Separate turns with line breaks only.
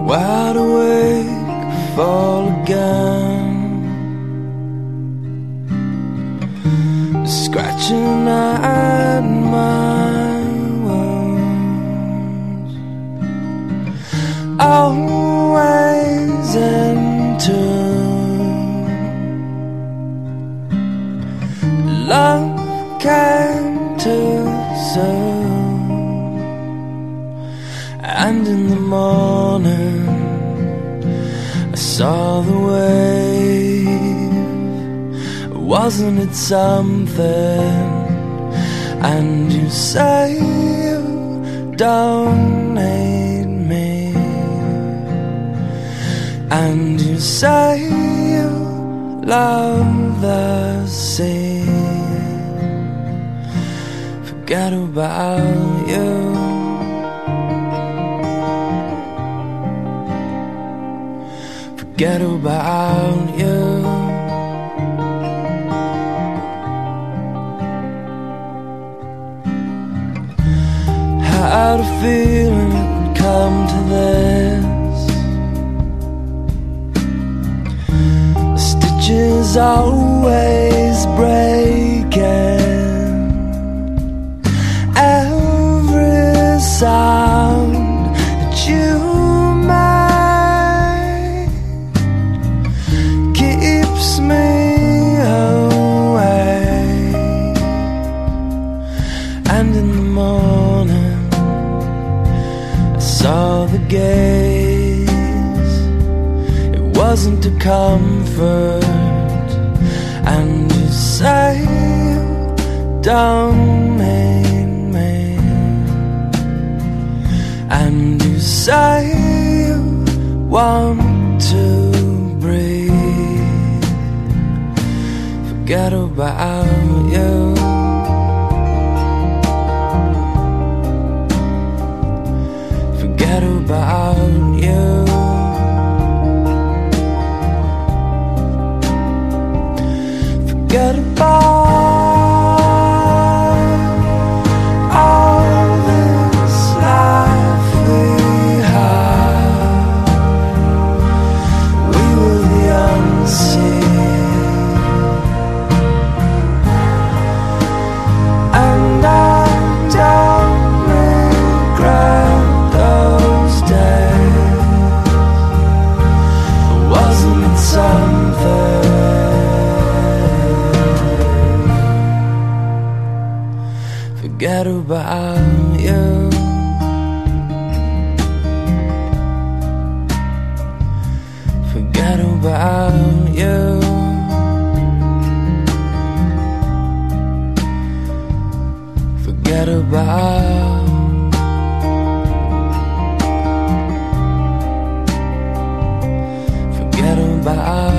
wide awake, fall again, scratching at my wounds. Always in tune. Love came too soon, and in the morning I saw the wave. Wasn't it something? And you say you don't need me, and you say you love the sea. Forget about you. Forget about you. Had a feeling it would come to this. The stitches always breaking. Every sound that you make keeps me awake. And in the morning I saw the gaze. It wasn't to comfort, and you say you don't need me, and you say you want to breathe. Forget about you. Forget about you. Forget about all this life we have. We were the unseen, and I don't regret those days. Wasn't it something? Forget about you. Forget about you. Forget about. Forget about.